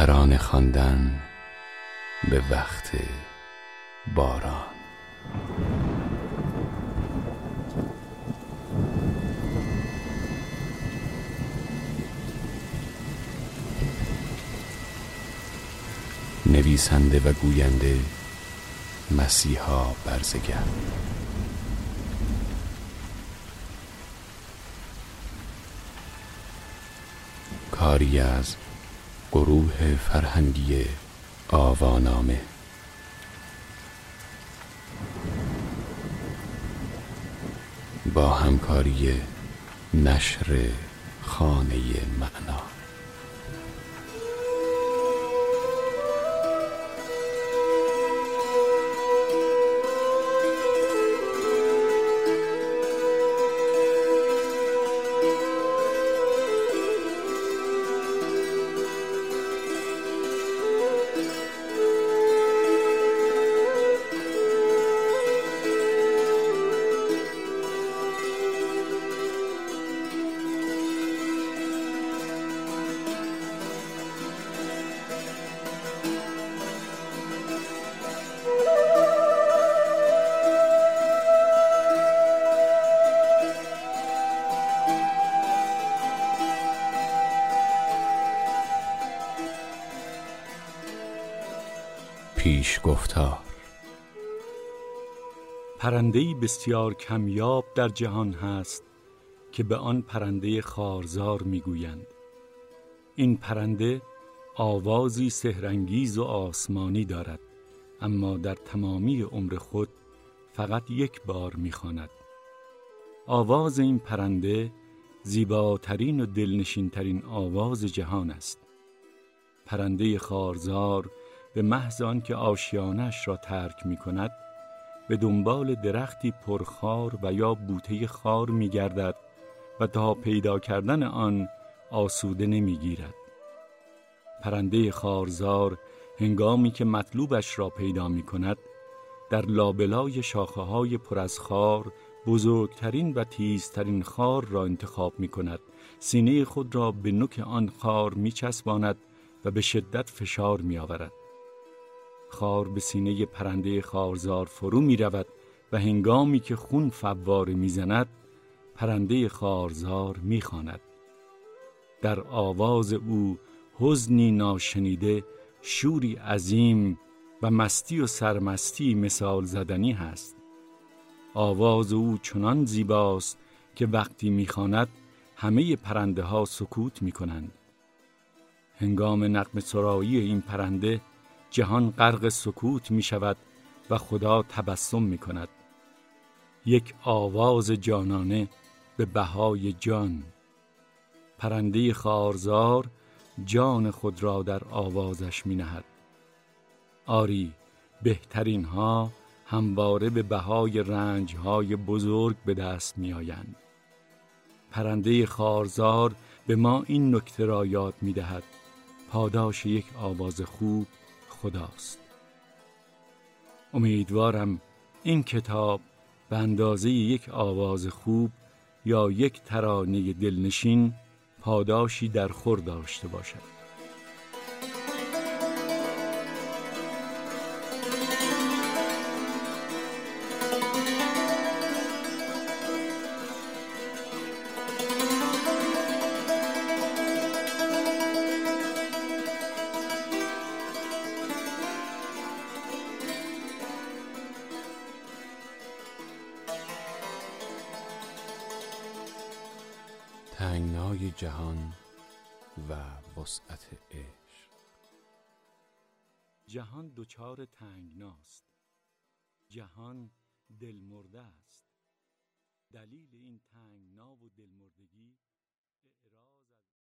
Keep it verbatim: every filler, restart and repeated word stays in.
ترانه خواندن به وقت باران. نویسنده و گوینده مسیحا برزگر. کاری از گروه فرهنگی آوانامه. با همکاری نشر خانه معنا. پیش گفتار. پرنده‌ای بسیار کمیاب در جهان هست که به آن پرنده خارزار میگویند. این پرنده آوازی سحرانگیز و آسمانی دارد، اما در تمامی عمر خود فقط یک بار میخواند. آواز این پرنده زیباترین و دلنشینترین آواز جهان است. پرنده خارزار به محض آنکه آشیانش را ترک می کند به دنبال درختی پرخار و یا بوته خار می گردد و تا پیدا کردن آن آسوده نمی گیرد. پرنده خارزار هنگامی که مطلوبش را پیدا می کند در لابلای شاخه های پر از خار بزرگترین و تیزترین خار را انتخاب می کند. سینه خود را به نوک آن خار می چسباند و به شدت فشار می آورد. خار به سینه پرنده خارزار فرو می رود و هنگامی که خون فواره می زند پرنده خارزار می خواند. در آواز او حزنی ناشنیده، شوری عظیم و مستی و سرمستی مثال زدنی هست. آواز او چنان زیباست که وقتی می خواند همه پرنده ها سکوت می کنند. هنگام نغمه سرایی این پرنده جهان غرق سکوت می شود و خدا تبسم می کند. یک آواز جانانه به بهای جان. پرنده خارزار جان خود را در آوازش می نهد. آری، بهترین ها همواره به بهای رنج های بزرگ به دست می آیند. پرنده خارزار به ما این نکته را یاد می دهد: پاداش یک آواز خوب خداست. امیدوارم این کتاب به اندازه یک آواز خوب یا یک ترانه دلنشین پاداشی در خور داشته باشد. تنگنای جهان و وسعت عشق. جهان دچار تنگناست. جهان دلمرده است. دلیل این تنگنا و دلمردگی